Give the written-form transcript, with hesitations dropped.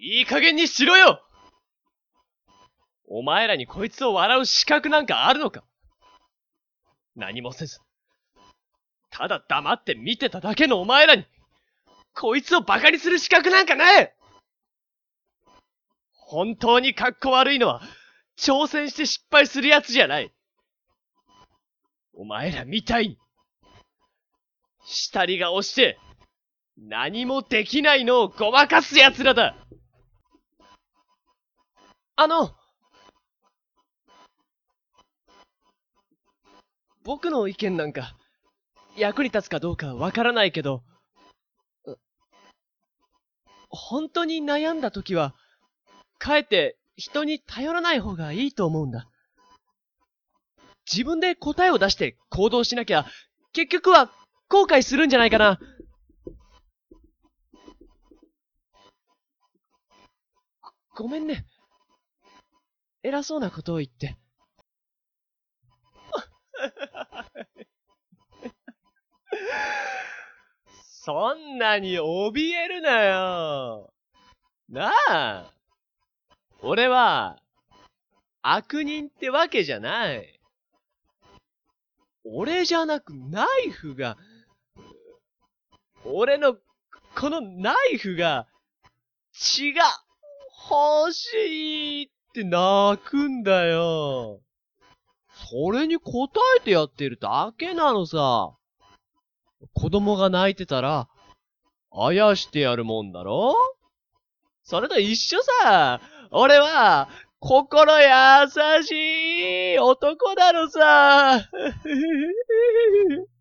いい加減にしろよ。お前らにこいつを笑う資格なんかあるのか。何もせず、ただ黙って見てただけのお前らに、こいつをバカにする資格なんかない。本当にカッコ悪いのは、挑戦して失敗するやつじゃない。お前らみたいに、下り顔して、何もできないのをごまかす奴らだ。僕の意見なんか、役に立つかどうかわからないけど、本当に悩んだ時は、かえって人に頼らない方がいいと思うんだ。自分で答えを出して行動しなきゃ、結局は後悔するんじゃないかな。ごめんね。偉そうなことを言って。そんなに怯えるなよ。なあ。俺は、悪人ってわけじゃない。俺じゃなくナイフが、俺の、このナイフが、血が欲しいって泣くんだよ。それに答えてやってるだけなのさ。子供が泣いてたら、あやしてやるもんだろ。それと一緒さ。俺は、心優しい男なのさ。